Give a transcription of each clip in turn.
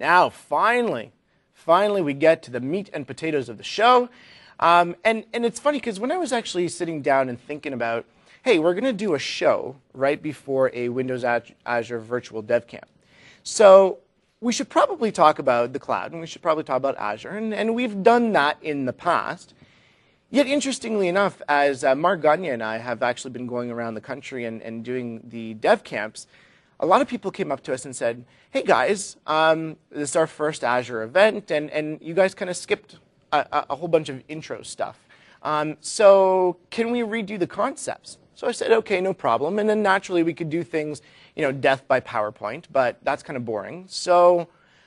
now finally we get to the meat and potatoes of the show. And it's funny because when I was actually sitting down and thinking about, hey, we're going to do a show right before a Windows Azure Virtual Dev Camp. So we should probably talk about the cloud, and we should probably talk about Azure, and we've done that in the past. Yet, interestingly enough, as Mark Gagne and I have actually been going around the country and doing the dev camps, a lot of people came up to us and said, hey guys, this is our first Azure event, and you guys kind of skipped a whole bunch of intro stuff. So can we redo the concepts? So I said, okay, no problem. And then naturally we could do things, death by PowerPoint, but that's kind of boring. So,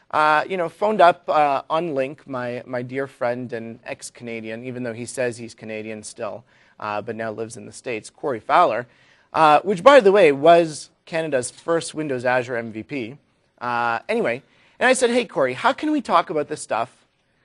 phoned up on Link, my dear friend and ex-Canadian, even though he says he's Canadian still, but now lives in the States, Corey Fowler, which, by the way, was Canada's first Windows Azure MVP. Anyway, and I said, hey, Corey, how can we talk about this stuff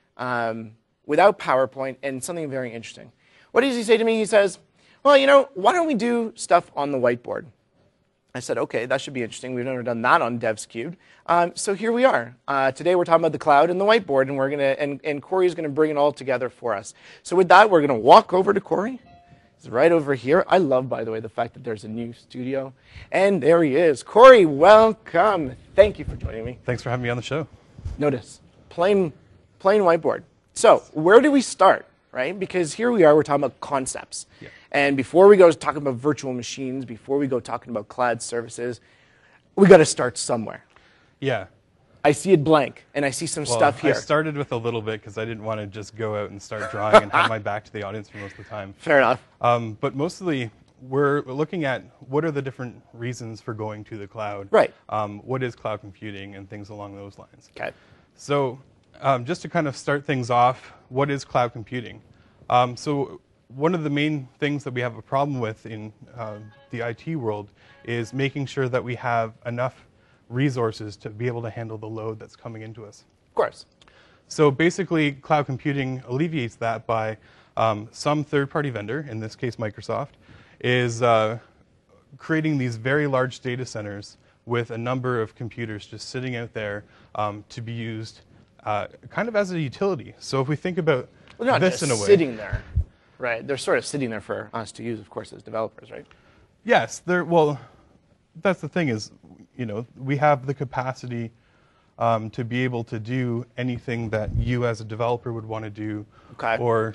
without PowerPoint and something very interesting? What does he say to me? He says, well, why don't we do stuff on the whiteboard? I said, okay, that should be interesting. We've never done that on Devs Cubed. So here we are. Today we're talking about the cloud and the whiteboard, and we're gonna and Corey's gonna bring it all together for us. So with that, we're gonna walk over to Corey. He's right over here. I love, by the way, the fact that there's a new studio. And there he is. Corey, welcome. Thank you for joining me. Thanks for having me on the show. Notice, plain whiteboard. So where do we start, right? Because here we are, we're talking about concepts. Yeah. And before we go talking about virtual machines, before we go talking about cloud services, we got to start somewhere. Yeah. I see it blank, and I see some stuff here. I started with a little bit because I didn't want to just go out and start drawing and have my back to the audience for most of the time. Fair enough. But mostly, we're looking at what are the different reasons for going to the cloud. Right. What is cloud computing and things along those lines. Okay. So just to kind of start things off, what is cloud computing? So one of the main things that we have a problem with in the IT world is making sure that we have enough resources to be able to handle the load that's coming into us. Of course. So basically, cloud computing alleviates that by some third-party vendor, in this case Microsoft, is creating these very large data centers with a number of computers just sitting out there to be used kind of as a utility. So if we think about this in a way. Sitting there, right? They're sort of sitting there for us to use, of course, as developers, right? Yes. Well, that's the thing is, we have the capacity to be able to do anything that you as a developer would want to do, okay. Or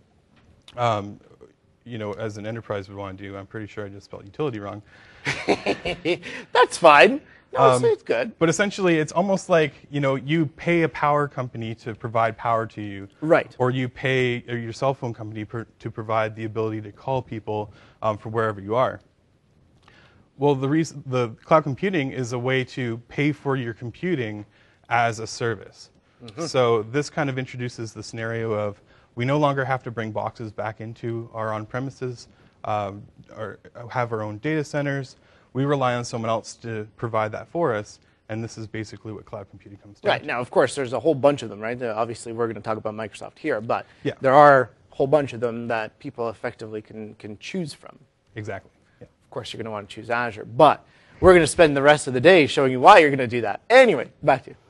as an enterprise would want to do. I'm pretty sure I just spelled utility wrong. That's fine. No, it's good. But essentially, it's almost like you pay a power company to provide power to you, right? Or you pay your cell phone company to provide the ability to call people from wherever you are. Well, the cloud computing is a way to pay for your computing as a service. Mm-hmm. So this kind of introduces the scenario of we no longer have to bring boxes back into our on-premises or have our own data centers. We rely on someone else to provide that for us, and this is basically what cloud computing comes down to. Right. Now, of course, there's a whole bunch of them, right? Obviously, we're going to talk about Microsoft here, but yeah. There are a whole bunch of them that people effectively can choose from. Exactly. Of course, you're going to want to choose Azure, but we're going to spend the rest of the day showing you why you're going to do that. Anyway, back to you.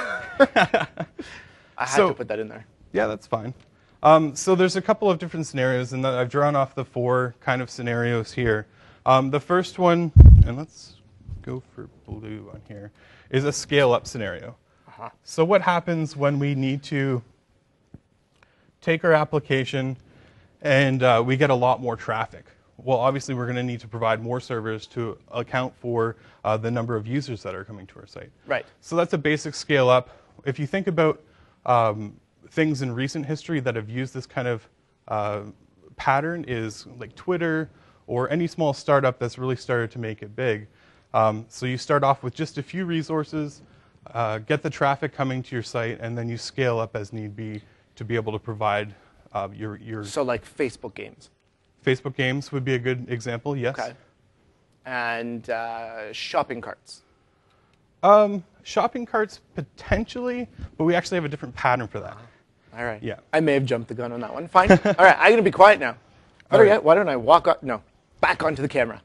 I had to put that in there. Yeah, that's fine. So there's a couple of different scenarios, and I've drawn off the 4 kind of scenarios here. The first one, and let's go for blue on here, is a scale-up scenario. Uh-huh. So what happens when we need to take our application and we get a lot more traffic? Well, obviously, we're going to need to provide more servers to account for the number of users that are coming to our site. Right. So that's a basic scale up. If you think about things in recent history that have used this kind of pattern is like Twitter or any small startup that's really started to make it big. So you start off with just a few resources, get the traffic coming to your site, and then you scale up as need be to be able to provide your... So like Facebook games. Facebook games would be a good example, yes. Okay. And shopping carts. Shopping carts, potentially, but we actually have a different pattern for that. All right. Yeah. I may have jumped the gun on that one. Fine. All right, I'm going to be quiet now. Better yet, why don't I walk up? No, back onto the camera.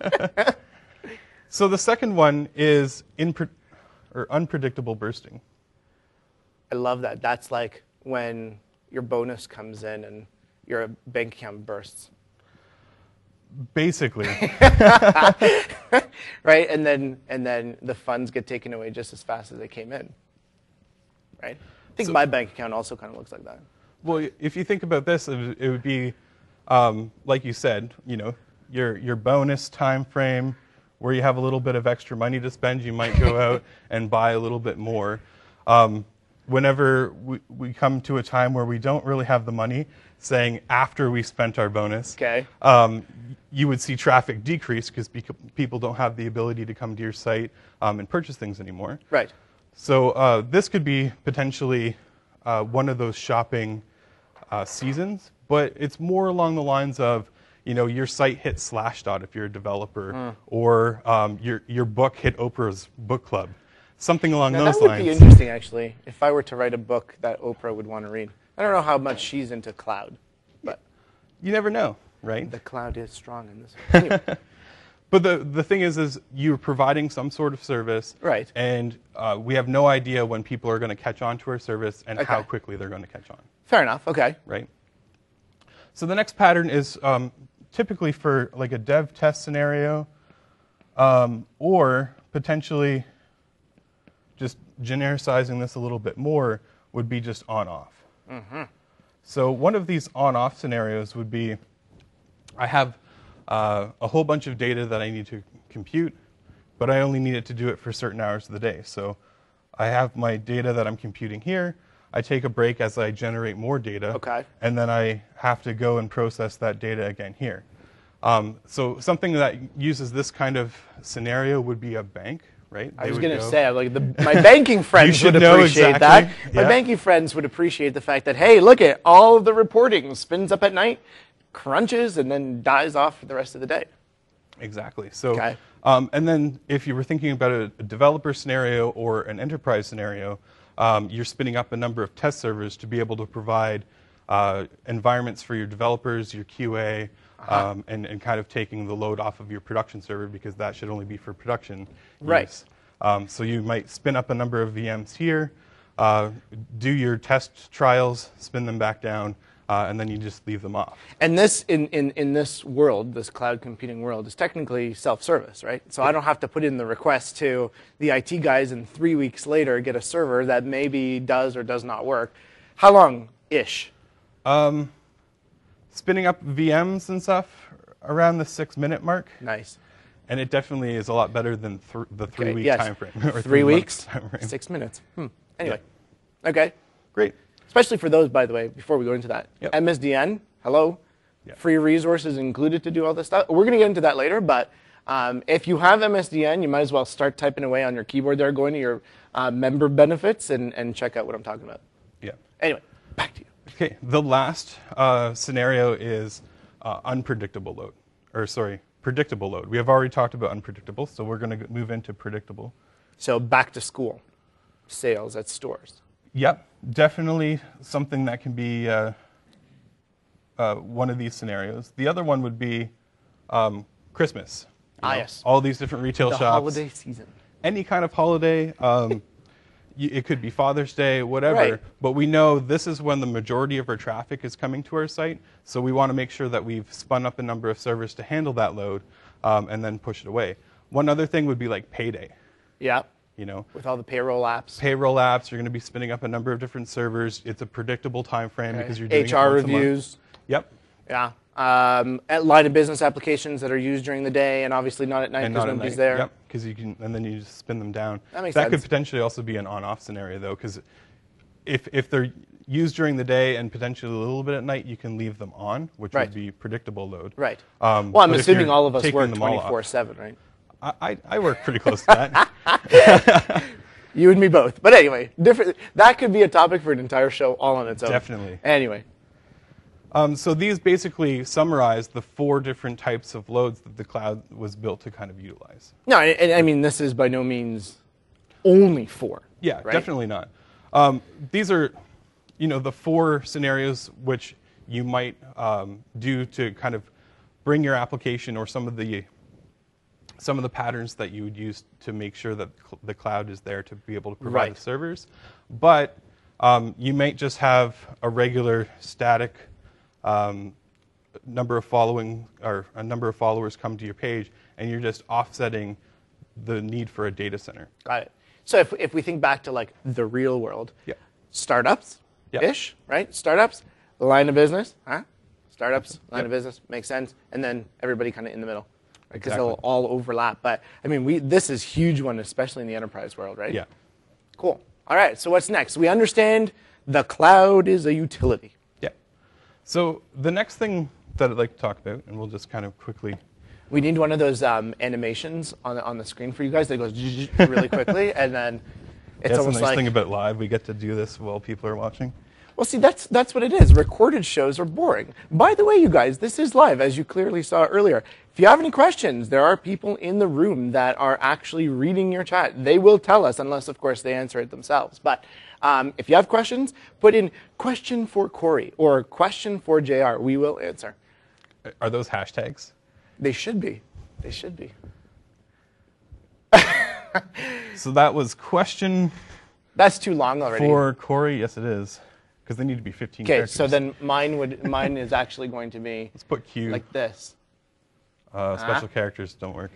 So the second one is unpredictable bursting. I love that. That's like when your bonus comes in and your bank account bursts. Basically. Right? And then the funds get taken away just as fast as they came in. Right? I think my bank account also kind of looks like that. Well, if you think about this, it would be, like you said, you know, your bonus time frame where you have a little bit of extra money to spend, you might go out and buy a little bit more. Whenever we come to a time where we don't really have the money, saying after we spent our bonus, Okay. You would see traffic decrease because people don't have the ability to come to your site and purchase things anymore. Right. So this could be potentially one of those shopping seasons, but it's more along the lines of, you know, your site hit Slashdot if you're a developer, or your book hit Oprah's book club, something along Now, those that would lines. be interesting, actually, if I were to write a book that Oprah would want to read. I don't know how much she's into cloud, but You never know, right? the cloud is strong in this. Anyway. But the thing is you're providing some sort of service, Right. and we have no idea when people are going to catch on to our service and how Okay. quickly they're going to catch on, Fair enough. Okay. right? So the next pattern is typically for like a dev test scenario, or potentially just genericizing this a little bit more would be just on-off. So one of these on-off scenarios would be, I have a whole bunch of data that I need to compute, but I only need it to do it for certain hours of the day. So I have my data that I'm computing here. I take a break as I generate more data, Okay. and then I have to go and process that data again here. So something that uses this kind of scenario would be a bank, right? I They was would going to go- say, like, my banking friends should would know appreciate exactly. that. My Yeah. banking friends would appreciate the fact that, hey, look at all of the reporting spins up at night, crunches, and then dies off for the rest of the day. Exactly. So, Okay. and then if you were thinking about a developer scenario or an enterprise scenario, you're spinning up a number of test servers to be able to provide environments for your developers, your QA, and kind of taking the load off of your production server because that should only be for production Right. use. So you might spin up a number of VMs here, do your test trials, spin them back down, and then you just leave them off. And this, in this world, this cloud computing world, is technically self-service, right? So I don't have to put in the request to the IT guys and 3 weeks later get a server that maybe does or does not work. How long-ish? Spinning up VMs and stuff around the 6-minute mark. Nice. And it definitely is a lot better than the 3-week yes. time frame. Or 3 month weeks, time frame. 6 minutes. Anyway, okay. Great. Especially for those, by the way, before we go into that. Yep. MSDN, hello. Yep. Free resources included to do all this stuff. We're going to get into that later, but if you have MSDN, you might as well start typing away on your keyboard there, going to your member benefits and check out what I'm talking about. Yeah. Anyway, back to you. Okay. The last scenario is unpredictable load. Or sorry, predictable load. We have already talked about unpredictable, so we're going to move into predictable. So back to school, sales at stores. Yep. Definitely something that can be one of these scenarios. The other one would be Christmas. You know, Yes. All these different retail The shops. holiday season. Any kind of holiday. It could be Father's Day, whatever. Right. But we know this is when the majority of our traffic is coming to our site. So we want to make sure that we've spun up a number of servers to handle that load and then push it away. One other thing would be like payday. Yeah. You know, With all the payroll apps. payroll apps, you're going to be spinning up a number of different servers. It's a predictable time frame because you're doing it HR once a month. reviews. Yep. Yeah. At line of business applications that are used during the day and obviously not at night And because not at nobody's night. there. Yep, because you can, and then you just spin them down. That makes could sense. potentially also be an on-off scenario though, because if they're used during the day and potentially a little bit at night, you can leave them on, which Right. would be predictable load. Right. Well, Well, I'm assuming all of us work them all off- 24/7, right? I work pretty close to that. You and me both. But anyway, different. That could be a topic for an entire show all on its own. Definitely. Anyway, So these basically summarize the 4 different types of loads that the cloud was built to kind of utilize. no, and I mean this is by no means only 4. Yeah, right? definitely not. These are, the 4 scenarios which you might do to kind of bring your application or some of the patterns that you would use to make sure that the cloud is there to be able to provide Right. the servers. But You might just have a regular static number of followers come to your page, and you're just offsetting the need for a data center. Got it. So if we think back to like the real world, Yep. startups-ish, right? Startups, line of business, huh? Startups, line of business, makes sense. And then everybody kind of in the middle, right? Because Exactly. they'll all overlap. But I mean, this is a huge one, especially in the enterprise world, right? Yeah. Cool. All right, so what's next? We understand the cloud is a utility. Yeah. So the next thing that I'd like to talk about, and we'll just kind of quickly. We need one of those animations on the screen for you guys that goes really quickly, and then it's That's the almost nice like. thing about live. We get to do this while people are watching. Well, see, that's what it is. Recorded shows are boring. By the way, you guys, this is live, as you clearly saw earlier. If you have any questions, there are people in the room that are actually reading your chat. They will tell us, unless, of course, they answer it themselves. But if you have questions, put in question for Corey or question for JR. We will answer. Are those hashtags? They should be. They should be. So that was question That's too long already. for Corey. Yes, it is. Because they need to be 15 Okay, characters. so then mine is actually going to be Let's put Q. like this. Special characters don't work.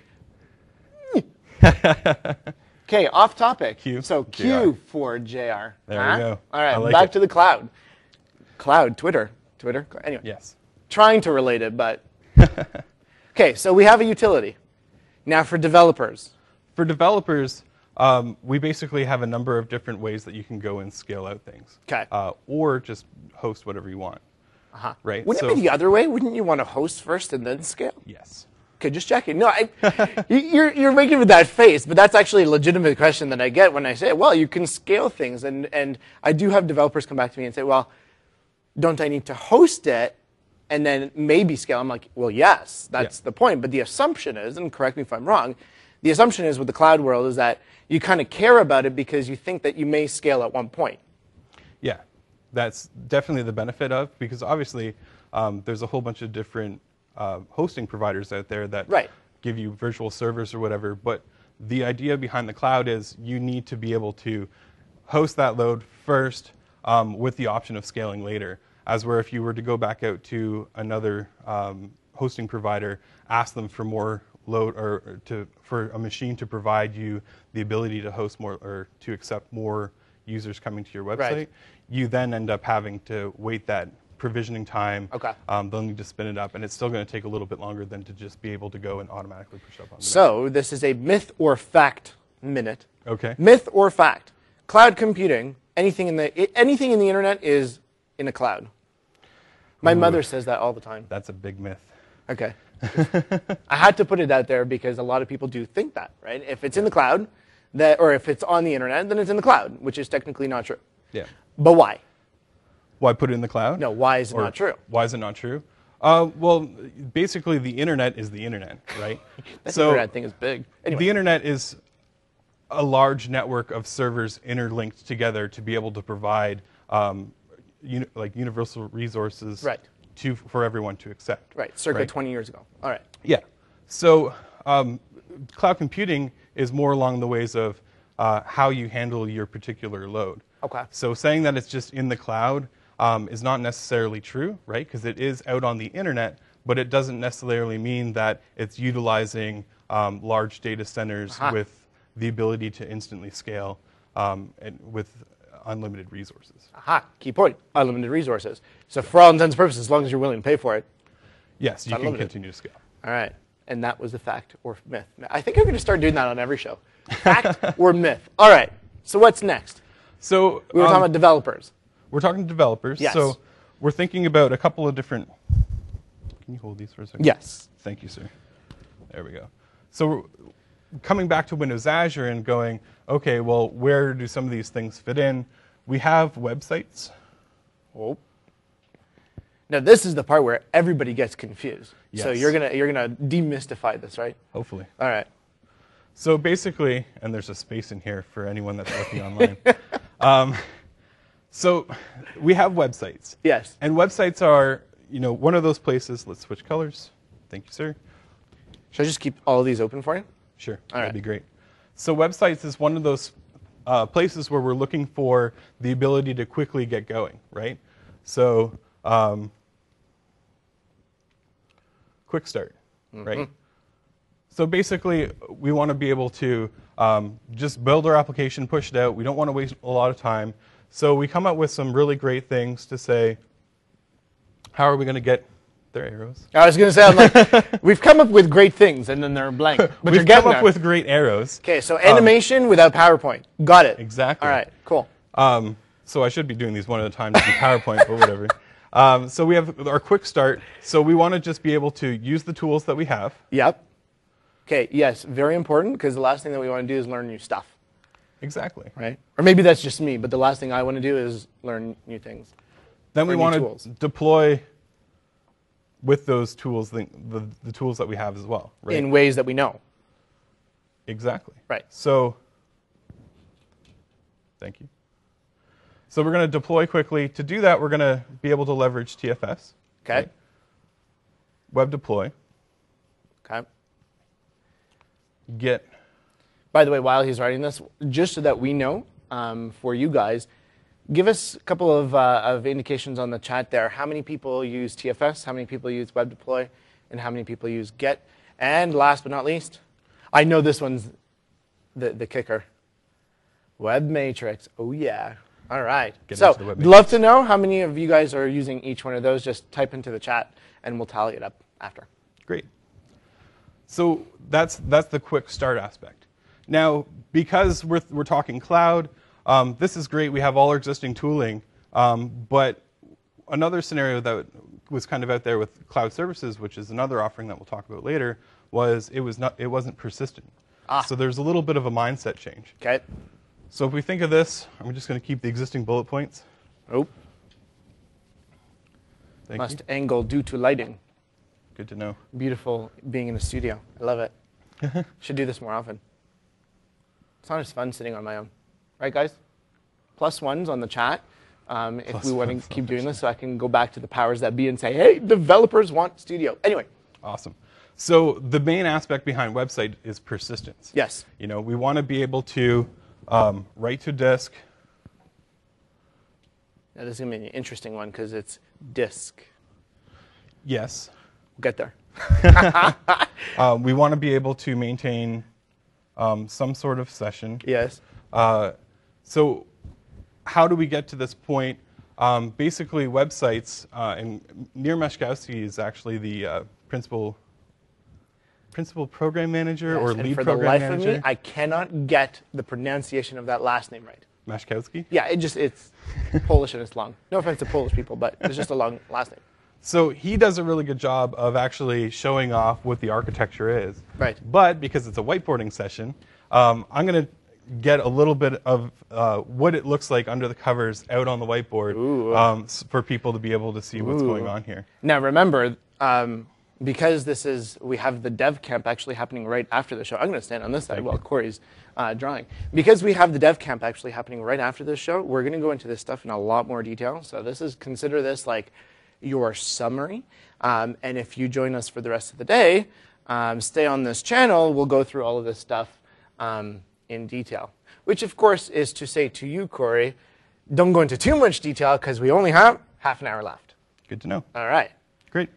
Okay, off topic. Q. So JR. Q for JR. There we go. All right, I like back it. to the cloud. Cloud, Twitter. Anyway, Yes. trying to relate it, but. Okay, so we have a utility. Now for developers. For developers, we basically have a number of different ways that you can go and scale out things. Okay. Or just host whatever you want. Uh-huh. Right. Wouldn't it be the other way? Wouldn't you want to host first and then scale? Yes. Okay, just checking. No, you're making with that face, but that's actually a legitimate question that I get when I say, well, you can scale things. And I do have developers come back to me and say, well, don't I need to host it and then maybe scale? I'm like, well, yes, that's the point. But the assumption is, and correct me if I'm wrong, the assumption is with the cloud world is that you kind of care about it because you think that you may scale at one point. Yeah. That's definitely the benefit of, because obviously there's a whole bunch of different hosting providers out there that give you virtual servers or whatever. But the idea behind the cloud is you need to be able to host that load first with the option of scaling later. As where if you were to go back out to another hosting provider, ask them for more load or for a machine to provide you the ability to host more or to accept more users coming to your website, you then end up having to wait that provisioning time. Okay. They'll need to spin it up, and it's still going to take a little bit longer than to just be able to go and automatically push up on the So this is a myth or fact minute. Okay. Myth or fact? Cloud computing, anything in the internet is in a cloud. My mother says that all the time. That's a big myth. Okay. I had to put it out there because a lot of people do think that, right? If it's in the cloud, or if it's on the internet, then it's in the cloud, which is technically not true. Yeah. But why? Why put it in the cloud? No, why is it not true? Why is it not true? Well, basically, the internet is the internet, right? That internet thing is big. Anyway. The internet is a large network of servers interlinked together to be able to provide like universal resources for everyone to accept. Right, circa 20 years ago. All right. Yeah. So cloud computing is more along the ways of how you handle your particular load. Okay. So saying that it's just in the cloud is not necessarily true, right? Because it is out on the internet, but it doesn't necessarily mean that it's utilizing large data centers with the ability to instantly scale and with unlimited resources. Aha, key point, unlimited resources. So for all intents and purposes, as long as you're willing to pay for it. Yes, you can unlimited. continue to scale. All right. And that was the fact or myth. I think I'm going to start doing that on every show. Fact or myth. All right. So what's next? So We were talking about developers. We're talking to developers. Yes. So we're thinking about a couple of different. Can you hold these for a second? Yes. Thank you, sir. There we go. So we're coming back to Windows Azure and going, okay, well, where do some of these things fit in? We have websites. Oh. Now this is the part where everybody gets confused. Yes. So you're gonna demystify this, right? Hopefully. All right. So basically, and there's a space in here for anyone that's looking online. So we have websites. Yes. And websites are, one of those places. Let's switch colors. Thank you, sir. Should I just keep all of these open for you? Sure. All That'd right. be great. So websites is one of those places where we're looking for the ability to quickly get going, right? So quick start, right? So basically, we want to be able to just build our application, push it out. We don't want to waste a lot of time. So we come up with some really great things to say, how are we going to get their arrows? I was going to say, I'm like, we've come up with great things, and then they're blank. But We've come up with great arrows. Okay, so animation without PowerPoint. Got it. Exactly. All right, cool. So I should be doing these one at a time to do PowerPoint, but whatever. So we have our quick start. So we want to just be able to use the tools that we have. Yep. Okay, yes, very important, because the last thing that we want to do is learn new stuff. Exactly. Right? Or maybe that's just me, but the last thing I want to do is learn new things. Then we want tools. to deploy with those tools, the tools that we have as well, right? In ways that we know. Exactly. Right. So, thank you. So we're going to deploy quickly. To do that, we're going to be able to leverage TFS. Okay. Right? Web deploy. Okay. Git. By the way, while he's writing this, just so that we know, for you guys, give us a couple of indications on the chat there. How many people use TFS? How many people use Web Deploy? And how many people use Git? And last but not least, I know this one's the kicker. Web Matrix. Oh, yeah. All right. So I'd love to know how many of you guys are using each one of those. Just type into the chat, and we'll tally it up after. Great. So that's the quick start aspect. Now, because we're talking cloud, this is great. We have all our existing tooling, but another scenario that was kind of out there with cloud services, which is another offering that we'll talk about later, was it wasn't persistent. So there's a little bit of a mindset change. Okay. So if we think of this, I'm just going to keep the existing bullet points. Oh. Must angle due to lighting. Good to know. Beautiful being in the studio. I love it. Should do this more often. It's not as fun sitting on my own. Right, guys? +1s on the chat if we want to keep doing this so I can go back to the powers that be and say, hey, developers want studio. Anyway. Awesome. So the main aspect behind website is persistence. Yes. You know, we want to be able to write to disk. Now, this is going to be an interesting one because it's disk. Yes. We'll get there. We want to be able to maintain some sort of session. Yes. So how do we get to this point? Basically, websites, and Nir Meshkowski is actually the principal program manager or lead program manager. For the life of me, I cannot get the pronunciation of that last name right. Meshkowski? Yeah, it's Polish and it's long. No offense to Polish people, but it's just a long last name. So he does a really good job of actually showing off what the architecture is. Right. But because it's a whiteboarding session, I'm going to get a little bit of what it looks like under the covers out on the whiteboard for people to be able to see what's going on here. Now remember, because we have the dev camp actually happening right after the show. I'm going to stand on this side while Corey's drawing. Because we have the dev camp actually happening right after this show, we're going to go into this stuff in a lot more detail. So consider this like your summary. And if you join us for the rest of the day, stay on this channel, we'll go through all of this stuff in detail. Which, of course, is to say to you, Corey, don't go into too much detail because we only have half an hour left. Good to know. All right. Great.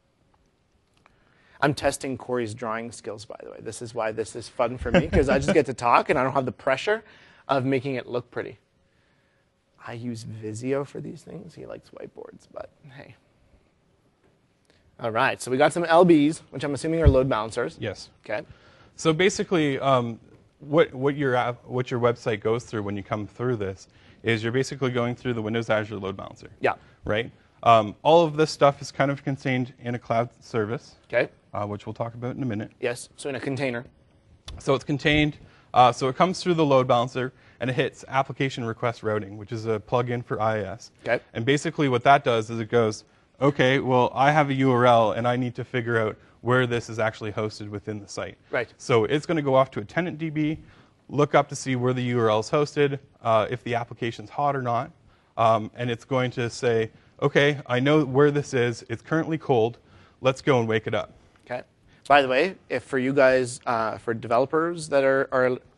I'm testing Corey's drawing skills, by the way. This is why this is fun for me, because I just get to talk and I don't have the pressure of making it look pretty. I use Visio for these things. He likes whiteboards, but hey. All right, so we got some LBs, which I'm assuming are load balancers. Yes. Okay. So basically, what your website goes through when you come through this is you're basically going through the Windows Azure load balancer. Yeah. Right? All of this stuff is kind of contained in a cloud service. Okay. Which we'll talk about in a minute. Yes, so in a container. So it's contained, so it comes through the load balancer, and it hits application request routing, which is a plugin for IIS. Okay. And basically what that does is it goes, okay, well, I have a URL, and I need to figure out where this is actually hosted within the site. Right. So it's going to go off to a tenant DB, look up to see where the URL is hosted, if the application's hot or not, and it's going to say, okay, I know where this is. It's currently cold. Let's go and wake it up. Okay. By the way, if for you guys, for developers that are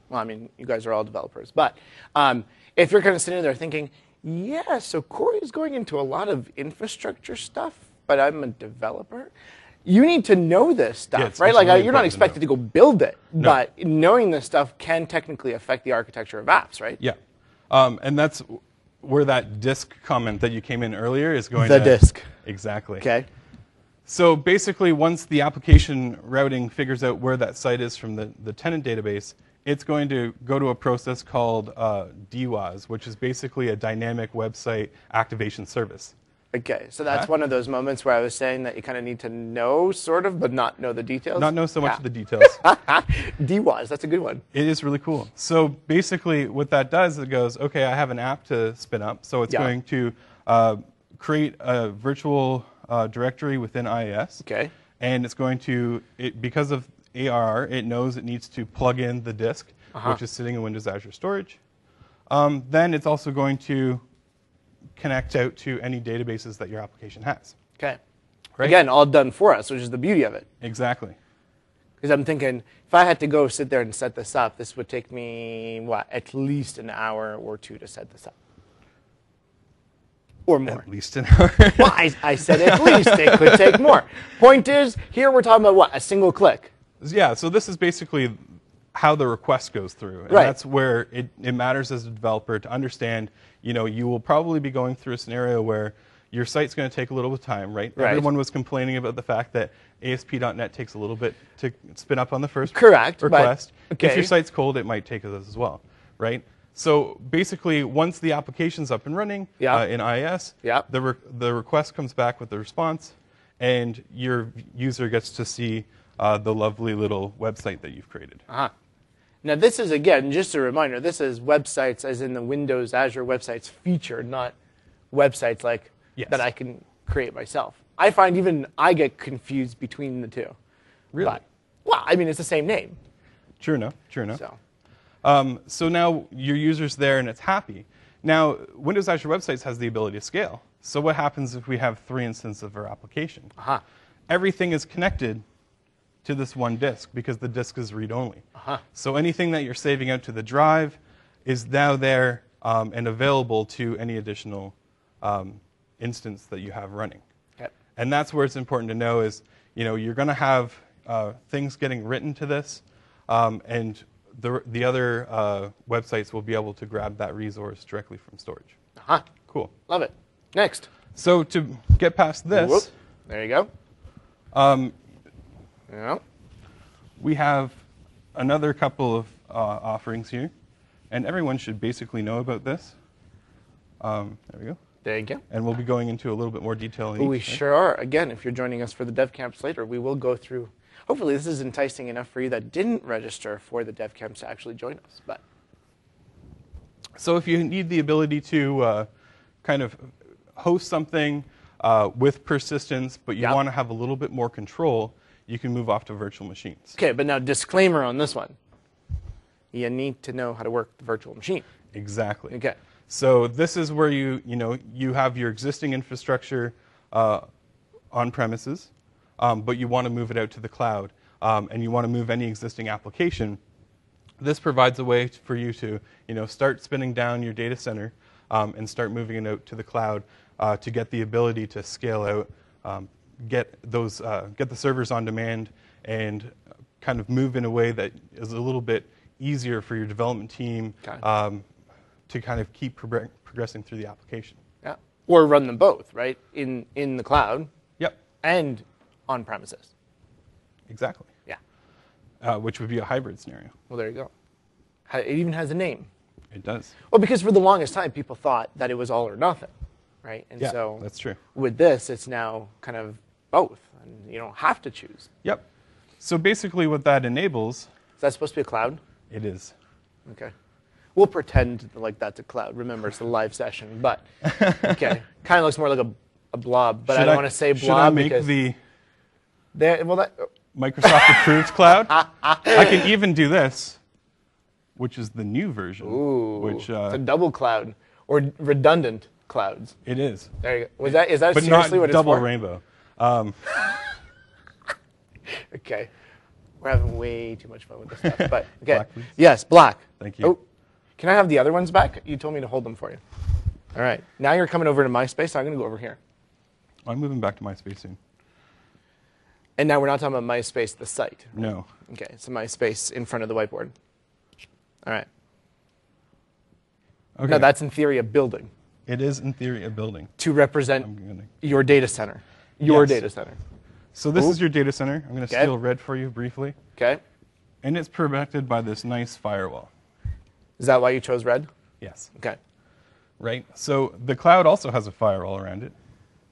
well, I mean, you guys are all developers, but if you're kind of sitting there thinking, yeah, so Corey is going into a lot of infrastructure stuff, but I'm a developer. You need to know this stuff, it's right? Like really you're not important to expected to go build it, No. but knowing this stuff can technically affect the architecture of apps, right? Yeah. And that's where that disk comment that you came in earlier is going The to... disk. Exactly. Okay. So basically, once the application routing figures out where that site is from the tenant database, it's going to go to a process called DWAS, which is basically a dynamic website activation service. Okay, so that's one of those moments where I was saying that you kind of need to know, sort of, but not know the details. Not know so much Yeah. of the details. DWAS, that's a good one. It is really cool. So basically, what that does, it goes, okay, I have an app to spin up, so it's Yeah. going to create a virtual directory within IIS. Okay. And it's going to, because of ARR, it knows it needs to plug in the disk, which is sitting in Windows Azure Storage. Then it's also going to connect out to any databases that your application has. Okay. Right? Again, all done for us, which is the beauty of it. Exactly. Because I'm thinking, if I had to go sit there and set this up, this would take me, what, at least an hour or two to set this up. Or more. At least an hour. Well, I said at least. It could take more. Point is, here we're talking about what? A single click. Yeah, so this is basically how the request goes through. And Right. that's where it matters as a developer to understand, you will probably be going through a scenario where your site's going to take a little bit of time, right? Right. Everyone was complaining about the fact that ASP.NET takes a little bit to spin up on the first Correct, but- request. okay. If your site's cold, it might take us as well, right? So basically, once the application's up and running Yeah. in IIS, Yeah. the request comes back with the response, and your user gets to see the lovely little website that you've created. Now, this is, again, just a reminder, this is websites as in the Windows Azure websites feature, not websites like Yes. that I can create myself. I find even I get confused between the two. Really? But, well, I mean, it's the same name. True enough. True enough. So, So now your user's there and it's happy. Now, Windows Azure Websites has the ability to scale. So what happens if we have 3 instances of our application? Everything is connected to this one disk because the disk is read-only. So anything that you're saving out to the drive is now there and available to any additional instance that you have running. Okay. And that's where it's important to know is, you're going to have things getting written to this, and the other websites will be able to grab that resource directly from storage. Cool. Love it. Next. So to get past this, Whoop. There you go. Yeah. we have another couple of offerings here, and everyone should basically know about this. There we go. There you go. And we'll be going into a little bit more detail in We each, right? sure are. Again, if you're joining us for the Dev Camps later, we will go through. Hopefully, this is enticing enough for you that didn't register for the Dev Camps to actually join us. But So if you need the ability to kind of host something with persistence, but you Yeah. want to have a little bit more control, you can move off to virtual machines. okay, but now disclaimer on this one: you need to know how to work the virtual machine. Exactly. Okay. So this is where you have your existing infrastructure on premises, but you want to move it out to the cloud, and you want to move any existing application. This provides a way for you to start spinning down your data center and start moving it out to the cloud to get the ability to scale out, get the servers on demand, and kind of move in a way that is a little bit easier for your development team. Okay. To kind of keep progressing through the application. Yeah. Or run them both, right? In the cloud Yep, and on premises. exactly. Yeah. Which would be a hybrid scenario. Well, there you go. It even has a name. It does. Well, because for the longest time, people thought that it was all or nothing, right? And Yeah, so that's true. with this, it's now kind of both, and you don't have to choose. Yep. So basically what that enables, Is that supposed to be a cloud? it is. Okay. We'll pretend like that's a cloud. Remember, it's a live session, but okay. Kind of looks more like a blob, but I don't want to say blob should I make because the that Microsoft approved cloud? I can even do this, which is the new version. Which it's a double cloud or redundant clouds. it is. There you go. Is that But seriously not what it's double for? rainbow. Okay. We're having way too much fun with this stuff. But okay. Black, please. Yes, black. Thank you. Oh, can I have the other ones back? You told me to hold them for you. All right. Now you're coming over to my space. So I'm going to go over here. I'm moving back to MySpace soon. And now we're not talking about MySpace, the site. No. Okay, so MySpace in front of the whiteboard. All right. Okay. Now that's in theory a building It is, in theory, a building. to represent I'm gonna... your data center. Your Yes. data center. So this Ooh. is your data center. I'm going to Okay. steal red for you briefly. Okay. And it's protected by this nice firewall. Is that why you chose red? Yes. Okay. Right? So the cloud also has a firewall around it.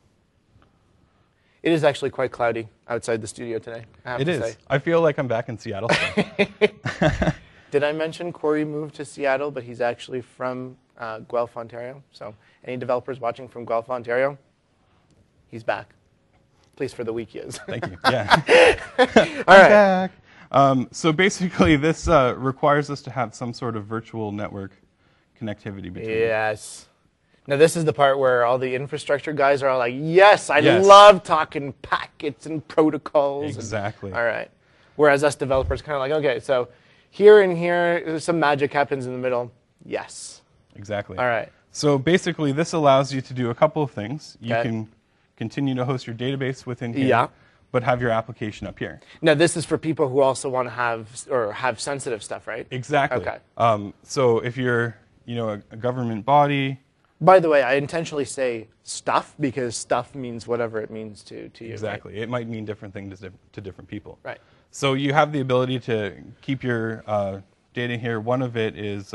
It is actually quite cloudy outside the studio today, I have It to is. say. I feel like I'm back in Seattle still. Did I mention Corey moved to Seattle, but he's actually from Guelph, Ontario? So any developers watching from Guelph, Ontario, he's back. At least for the week he is. Thank you. Yeah. All right. Back. So basically, this requires us to have some sort of virtual network connectivity between. Yes. Now this is the part where all the infrastructure guys are all like, yes, I Yes. love talking packets and protocols. Exactly. All right. Whereas us developers kind of like, okay, so here and here, some magic happens in the middle. Yes. Exactly. All right. So basically, this allows you to do a couple of things. You Okay. can continue to host your database within here, Yeah. but have your application up here. Now this is for people who also want to have sensitive stuff, right? Exactly. Okay. So if you're, a government body. By the way, I intentionally say stuff because stuff means whatever it means to you. Exactly. It might mean different things to different people. Right. So you have the ability to keep your data here. One of it is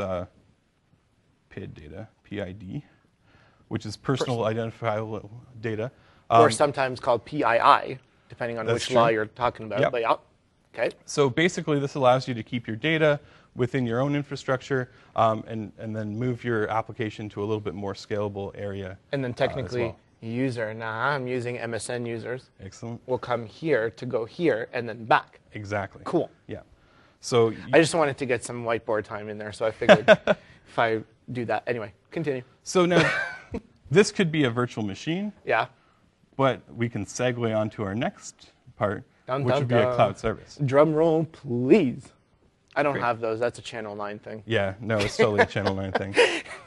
PID data, PID, which is personal identifiable data. Or sometimes called PII, depending on That's which law true. you're talking about. Yep. But yeah. Okay. So basically, this allows you to keep your data within your own infrastructure and then move your application to a little bit more scalable area. And then technically, well. user, I'm using MSN users, Excellent. will come here to go here and then back. Exactly. Cool. Yeah. So I just wanted to get some whiteboard time in there, so I figured if I do that. Anyway, continue. So now, this could be a virtual machine, Yeah. but we can segue on to our next part, Dun, which dun, would be a dun. cloud service. Drum roll, please. I don't Great. have those. That's a Channel 9 thing. Yeah, no, it's totally a Channel 9 thing.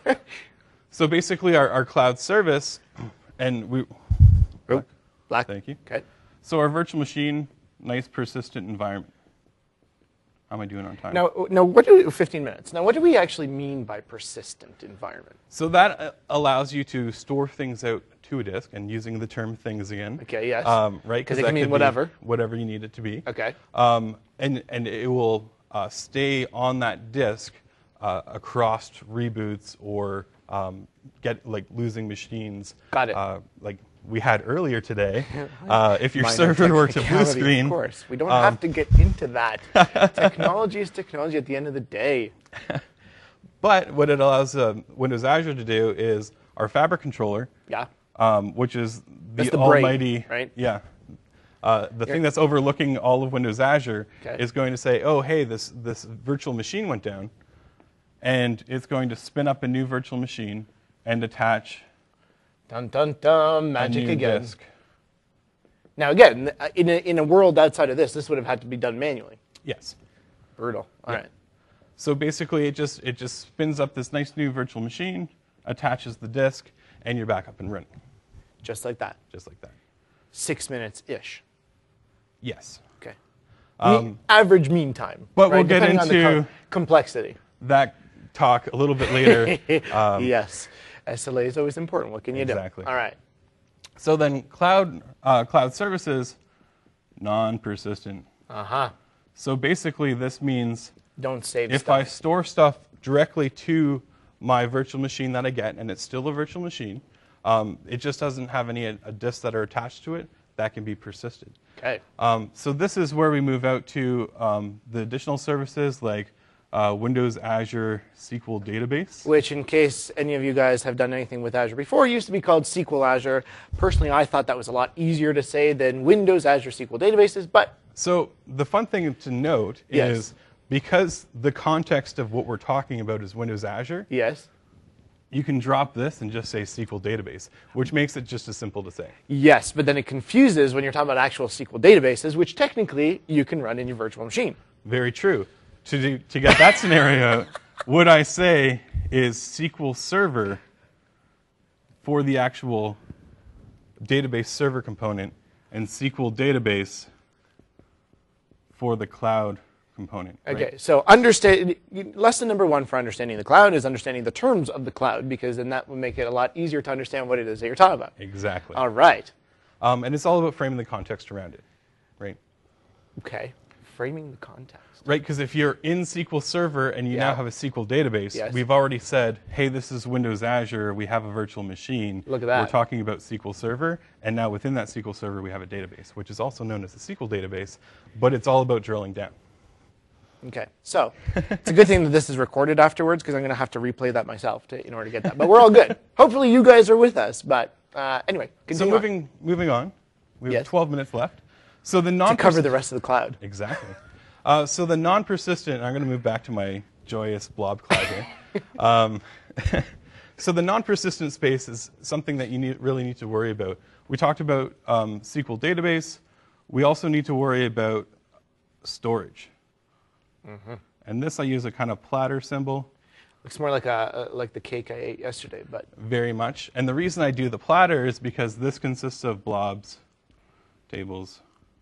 So basically, our cloud service, and we... Oh, black. Thank you. Okay. So our virtual machine, nice persistent environment. How am I doing on time? Now, what do 15 minutes? Now, what do we actually mean by persistent environment? So that allows you to store things out to a disk, and using the term "things" again. Okay, yes. Right, 'Cause it that can mean could be whatever. whatever you need it to be. Okay. And it will stay on that disk across reboots or get losing machines. Got it. Like we had earlier today. If your Minor server were to blue technicality, screen, Of course. We don't have to get into that. Technology is technology at the end of the day. but what it allows Windows Azure to do is our Fabric controller, Yeah. which is That's the the brain, almighty, right? Yeah. The thing that's overlooking all of Windows Azure Okay. is going to say, oh, hey, this virtual machine went down, and it's going to spin up a new virtual machine and attach Dun, dun, dun. a Magic new again. disk. Now, again, in a world outside of this would have had to be done manually. Yes. Brutal. All right. So basically, it just spins up this nice new virtual machine, attaches the disk, and you're back up and running, Just like that. just like that. 6 minutes-ish. Yes. Okay. Average mean time. but we'll right? get Depending on the into- complexity. That talk a little bit later. Yes. SLA is always important. What can you Exactly. do? All right. So then cloud services, non-persistent. Uh-huh. So basically, this means Don't save if stuff. I store stuff directly to my virtual machine that I get, and it's still a virtual machine, it just doesn't have any disks that are attached to it, that can be persisted. Okay. So this is where we move out to the additional services like Windows Azure SQL Database. Which, in case any of you guys have done anything with Azure before, used to be called SQL Azure. Personally, I thought that was a lot easier to say than Windows Azure SQL Databases, but So the fun thing to note Yes. is because the context of what we're talking about is Windows Azure, yes. you can drop this and just say SQL database, which makes it just as simple to say. Yes, but then it confuses when you're talking about actual SQL databases, which technically you can run in your virtual machine. Very true. To get that scenario, what I say is SQL Server for the actual database server component and SQL database for the cloud component. Right? Okay, so lesson number 1 for understanding the cloud is understanding the terms of the cloud, because then that will make it a lot easier to understand what it is that you're talking about. Exactly. All right. And it's all about framing the context around it, right? Okay, framing the context. Right, because if you're in SQL Server and you now have a SQL database, Yes. we've already said, hey, this is Windows Azure, we have a virtual machine. Look at that. We're talking about SQL Server, and now within that SQL Server we have a database, which is also known as the SQL database, but it's all about drilling down. Okay, so it's a good thing that this is recorded afterwards, because I'm going to have to replay that myself in order to get that. But we're all good. Hopefully you guys are with us. But anyway, continue So moving on, we have Yes. 12 minutes left. So the to cover the rest of the cloud. Exactly. So the non-persistent, I'm going to move back to my joyous blob cloud here. So the non-persistent space is something that you really need to worry about. We talked about SQL database. We also need to worry about storage. Mm-hmm. And this I use a kind of platter symbol. Looks more like like the cake I ate yesterday, but Very much. And the reason I do the platter is because this consists of blobs, tables,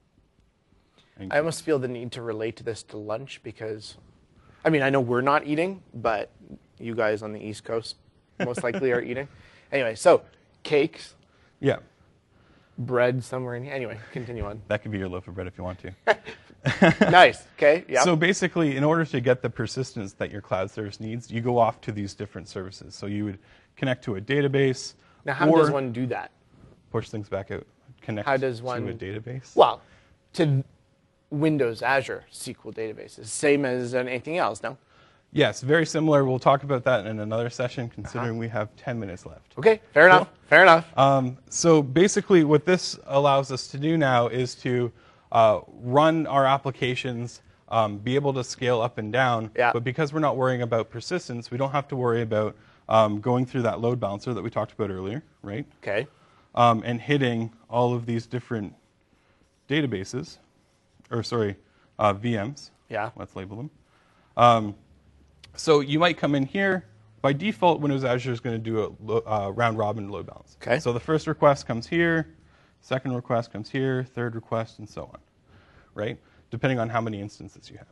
and I almost feel the need to relate this to lunch, because, I mean, I know we're not eating, but you guys on the East Coast most likely are eating. Anyway, so cakes, yeah, bread somewhere in here. Anyway, continue on. that could be your loaf of bread if you want to. Nice. Okay. Yeah. So basically, in order to get the persistence that your cloud service needs, you go off to these different services. So you would connect to a database. Now, how or does one do that? push things back out? Connect How does to one- a database? Well, to Windows Azure SQL databases, same as anything else, no? Yes, very similar. We'll talk about that in another session, considering we have 10 minutes left. Okay. Fair enough. Fair enough. So basically, what this allows us to do now is to run our applications, be able to scale up and down. Yeah. But because we're not worrying about persistence, we don't have to worry about going through that load balancer that we talked about earlier, right? Okay. And hitting all of these different databases, or sorry, VMs. Yeah. Let's label them. So you might come in here. By default, Windows Azure is going to do a round-robin load balance. Okay. So the first request comes here, second request comes here, third request, and so on, right? Depending on how many instances you have.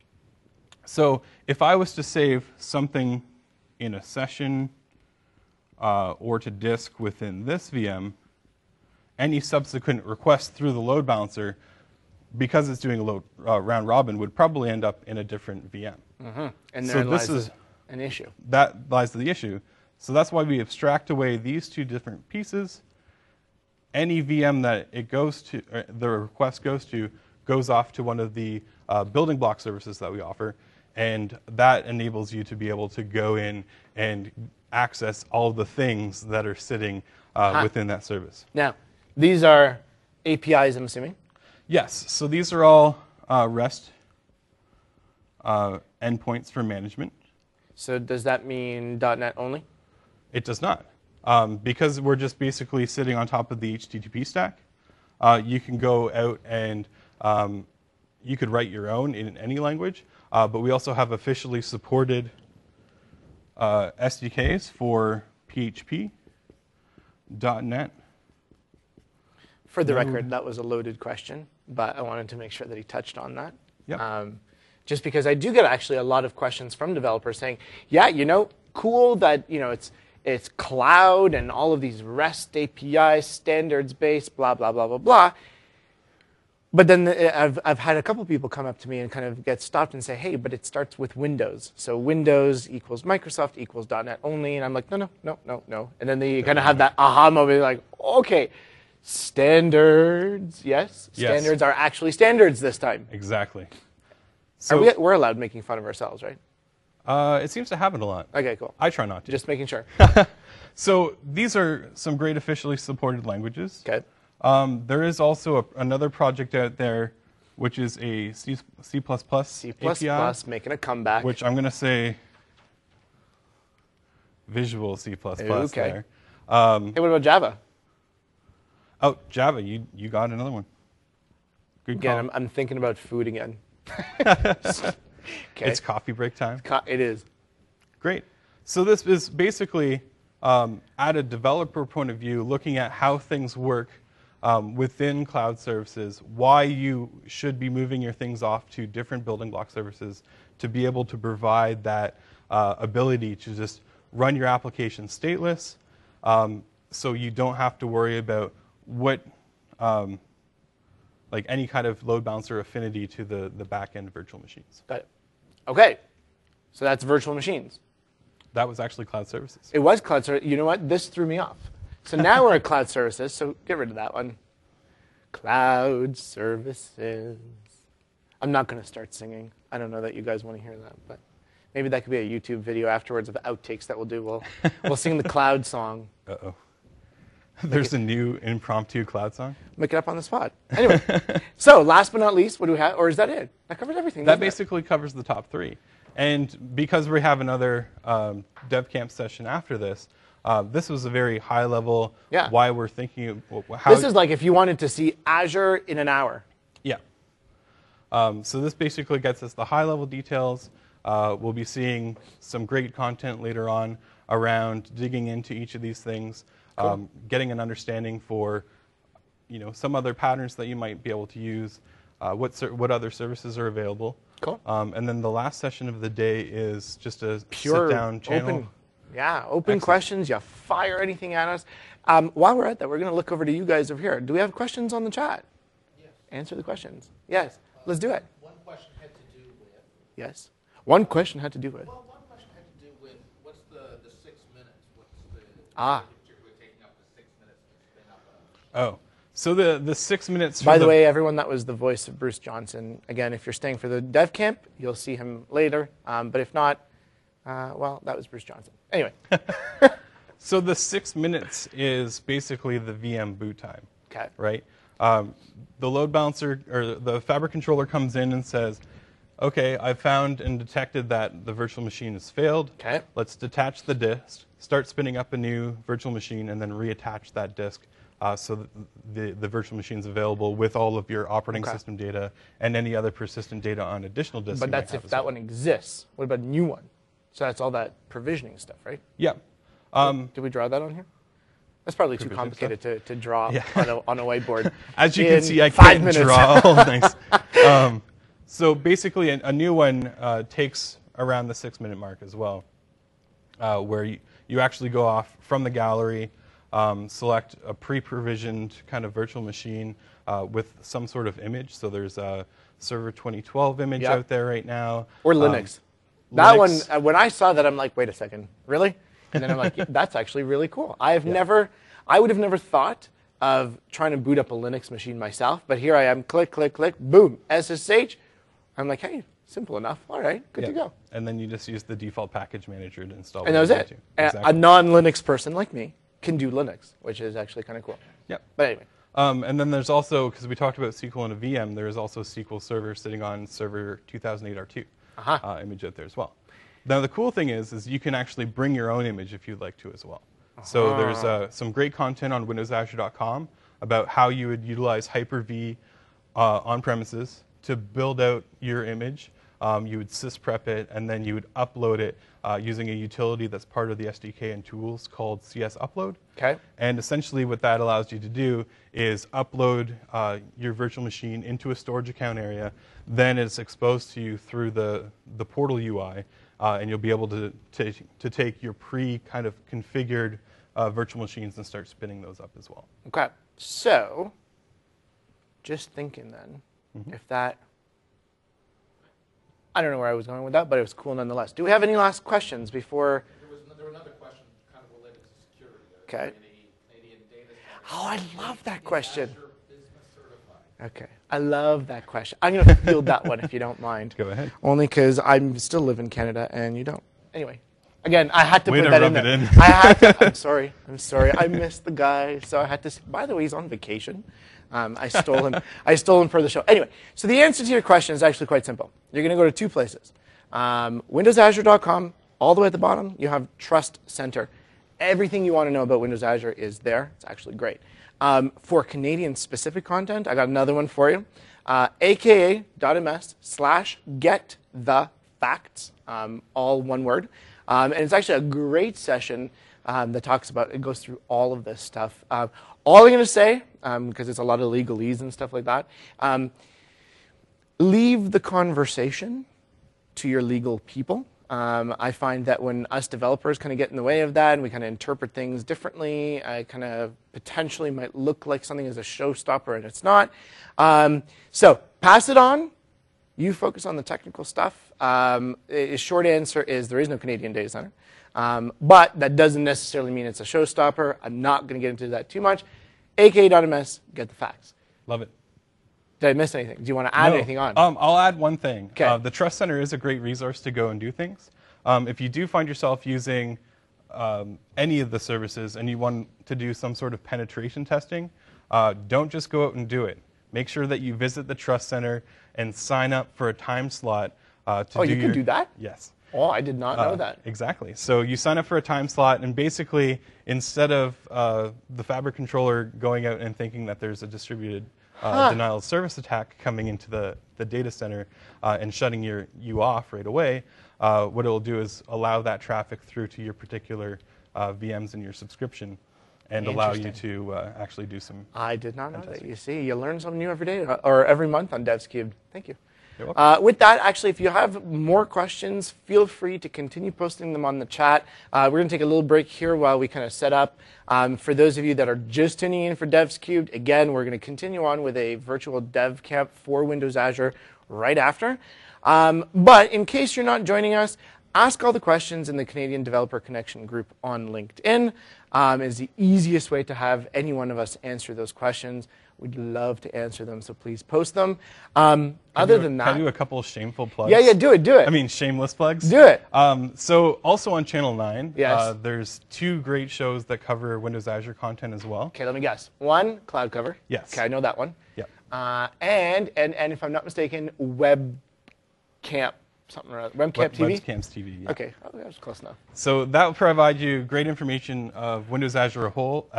So if I was to save something in a session or to disk within this VM, any subsequent request through the load balancer, because it's doing a load round-robin, would probably end up in a different VM. Mm-hmm. And So therein this lies is- an issue. That lies the issue. So that's why we abstract away these two different pieces. Any VM that it goes to, or the request goes to, goes off to one of the building block services that we offer, and that enables you to be able to go in and access all the things that are sitting within that service. Now, these are APIs, I'm assuming. Yes, so these are all REST endpoints for management. So does that mean .NET only? It does not. Because we're just basically sitting on top of the HTTP stack, you can go out and you could write your own in any language, but we also have officially supported SDKs for PHP, .NET. For the record, that was a loaded question, but I wanted to make sure that he touched on that. Yep. Just because I do get actually a lot of questions from developers saying, yeah, cool that it's cloud and all of these REST APIs, standards-based, blah, blah, blah, blah, blah. But then I've had a couple people come up to me and kind of get stopped and say, hey, but it starts with Windows. So Windows equals Microsoft equals .NET only. And I'm like, no. And then they kind of have that aha moment, like, okay, standards, yes? Yes. Standards are actually standards this time. Exactly. So We're allowed making fun of ourselves, right? it seems to happen a lot. Okay, cool. I try not to. Just making sure. So these are some great officially supported languages. Okay. There is also another project out there, which is a C++ C++ API, making a comeback. which I'm going to say Visual C++ Okay. there. Hey, what about Java? Oh, Java, you got another one. Good call. Again, I'm thinking about food again. Okay. It's coffee break time. It is. Great. So this is basically, at a developer point of view, looking at how things work within cloud services, why you should be moving your things off to different building block services to be able to provide that ability to just run your application stateless, so you don't have to worry about what, like any kind of load balancer affinity to the back-end virtual machines. Got it. Okay. So that's virtual machines. That was actually cloud services. It was cloud service. You know what? This threw me off. So now we're at cloud services, so get rid of that one. Cloud services. I'm not going to start singing. I don't know that you guys want to hear that, but maybe that could be a YouTube video afterwards of outtakes that we'll do. We'll sing the cloud song. Uh-oh. There's a new impromptu cloud song? Make it up on the spot. Anyway, so last but not least, what do we have? Or is that it? That covers everything. That basically covers the top three. And because we have another dev camp session after this, this was a very high level, why we're thinking of how... This is like if you wanted to see Azure in an hour. Yeah. So this basically gets us the high level details. We'll be seeing some great content later on around digging into each of these things, cool. Getting an understanding for some other patterns that you might be able to use, what other services are available. Cool. And then the last session of the day is just a pure sit-down channel. Open questions. You fire anything at us. While we're at that, we're going to look over to you guys over here. Do we have questions on the chat? Yes. Answer the questions. Yes. Let's do it. One question had to do with... Yes. One question had to do with... Well, one question had to do with what's the 6 minutes? What's the... We're taking up the 6 minutes to spin up a... Oh. So the 6 minutes... By the way, everyone, that was the voice of Bruce Johnson. Again, if you're staying for the dev camp, you'll see him later. But if not, well, that was Bruce Johnson. Anyway. So the 6 minutes is basically the VM boot time. Okay. Right? The load balancer, or the Fabric controller comes in and says, okay, I've found and detected that the virtual machine has failed. Okay. Let's detach the disk, start spinning up a new virtual machine, and then reattach that disk so that the virtual machine is available with all of your operating system data and any other persistent data on additional disks. But that's if that one exists. What about a new one? So that's all that provisioning stuff, right? Yeah. Did we draw that on here? That's probably too complicated to draw on a whiteboard. As you can see, I 5 can't minutes. draw. Nice. So basically, a new one takes around the 6 minute mark as well, where you actually go off from the gallery, select a pre-provisioned kind of virtual machine with some sort of image. So there's a Server 2012 image out there right now. Or Linux. That one, when I saw that, I'm like, wait a second, really? And then I'm like, that's actually really cool. I would have never thought of trying to boot up a Linux machine myself, but here I am, click, click, click, boom, SSH. I'm like, hey, simple enough. All right, good to go. And then you just use the default package manager to install. And that was it. Exactly. A non-Linux person like me can do Linux, which is actually kind of cool. Yep. But anyway. And then there's also, because we talked about SQL in a VM, there is also SQL Server sitting on Server 2008 R2 image out there as well. Now the cool thing is you can actually bring your own image if you'd like to as well. So there's some great content on windowsazure.com about how you would utilize Hyper-V on premises to build out your image. You would sysprep it, and then you would upload it using a utility that's part of the SDK and tools called CS Upload. Okay. And essentially what that allows you to do is upload your virtual machine into a storage account area. Then it's exposed to you through the portal UI, and you'll be able to take your kind of configured virtual machines and start spinning those up as well. Okay. So just thinking then, if that... I don't know where I was going with that, but it was cool nonetheless. Do we have any last questions before? There was another question kind of related to security. Okay. Canadian data center. Oh, I love that question. Azure Business Certified. Okay. I love that question. I'm going to field that one if you don't mind. Go ahead. Only because I still live in Canada and you don't. Anyway. Again, I had to Way put to that rub in it there. in. I had to. I'm sorry. I missed the guy, so I had to. By the way, he's on vacation. I stole him. I stole him for the show. Anyway, so the answer to your question is actually quite simple. You're going to go to two places: windowsazure.com all the way at the bottom, you have Trust Center. Everything you want to know about Windows Azure is there. It's actually great. For Canadian-specific content, I got another one for you. aka.ms/getthefacts, all one word. And it's actually a great session that talks about, it goes through all of this stuff. All I'm going to say, because it's a lot of legalese and stuff like that, leave the conversation to your legal people. I find that when us developers kind of get in the way of that and we kind of interpret things differently, I kind of potentially might look like something is a showstopper and it's not. So pass it on. You focus on the technical stuff. A short answer is there is no Canadian Data Center. But that doesn't necessarily mean it's a showstopper. I'm not going to get into that too much. aka.ms, get the facts. Love it. Did I miss anything? Do you want to add anything on? I'll add one thing. Okay. The Trust Center is a great resource to go and do things. If you do find yourself using any of the services and you want to do some sort of penetration testing, don't just go out and do it. Make sure that you visit the Trust Center and sign up for a time slot to do you can do that? Yes. Oh, I did not know that. Exactly. So you sign up for a time slot, and basically, instead of the Fabric controller going out and thinking that there's a distributed denial of service attack coming into the data center and shutting you off right away, what it will do is allow that traffic through to your particular VMs in your subscription and allow you to actually do some. I did not know that. You see, you learn something new every day or every month on Devs Cubed. Thank you. You're welcome. With that, actually, if you have more questions, feel free to continue posting them on the chat. We're going to take a little break here while we kind of set up. For those of you that are just tuning in for Devs Cubed, again, we're going to continue on with a virtual dev camp for Windows Azure right after. But in case you're not joining us, ask all the questions in the Canadian Developer Connection group on LinkedIn. It's the easiest way to have any one of us answer those questions. We'd love to answer them, so please post them. Other than that, can I do a couple of shameful plugs? Yeah, do it. I mean, shameless plugs. Do it. So also on Channel 9, yes. There's 2 great shows that cover Windows Azure content as well. Okay, let me guess. One, Cloud Cover. Yes. Okay, I know that one. Yep. And if I'm not mistaken, WebCamp, something or other. WebCamp TV? Webcams TV, yeah. Okay, that was close enough. So that will provide you great information of Windows Azure as a whole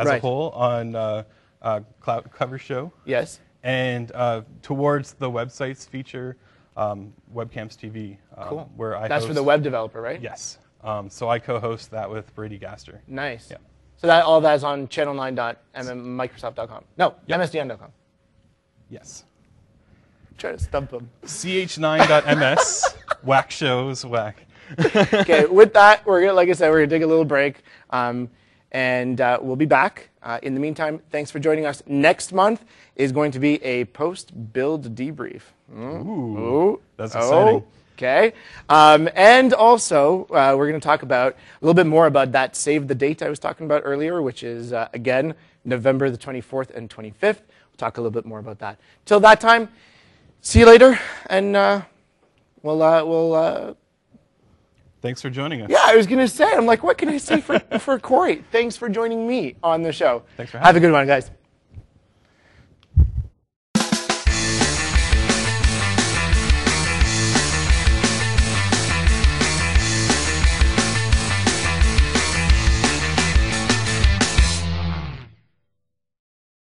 on Cloud Cover Show. Yes. And towards the websites feature, Webcams TV. Cool. Where I That's host, for the web developer, right? Yes. So I co-host that with Brady Gaster. Nice. Yeah. So all that is on channel9.microsoft.com. No, msdn.com. Yes. Try to stump them. ch9.ms, whack shows, whack. Okay, with that, like I said, we're going to take a little break. And we'll be back. In the meantime, thanks for joining us. Next month is going to be a post-build debrief. Ooh, that's exciting. Okay. And also, we're going to talk about a little bit more about that save the date I was talking about earlier, which is, again, November the 24th and 25th. We'll talk a little bit more about that. Till that time, see you later, and we'll Thanks for joining us. Yeah, I was going to say, I'm like, what can I say for Corey? Thanks for joining me on the show. Thanks for having me. Have a good one, guys.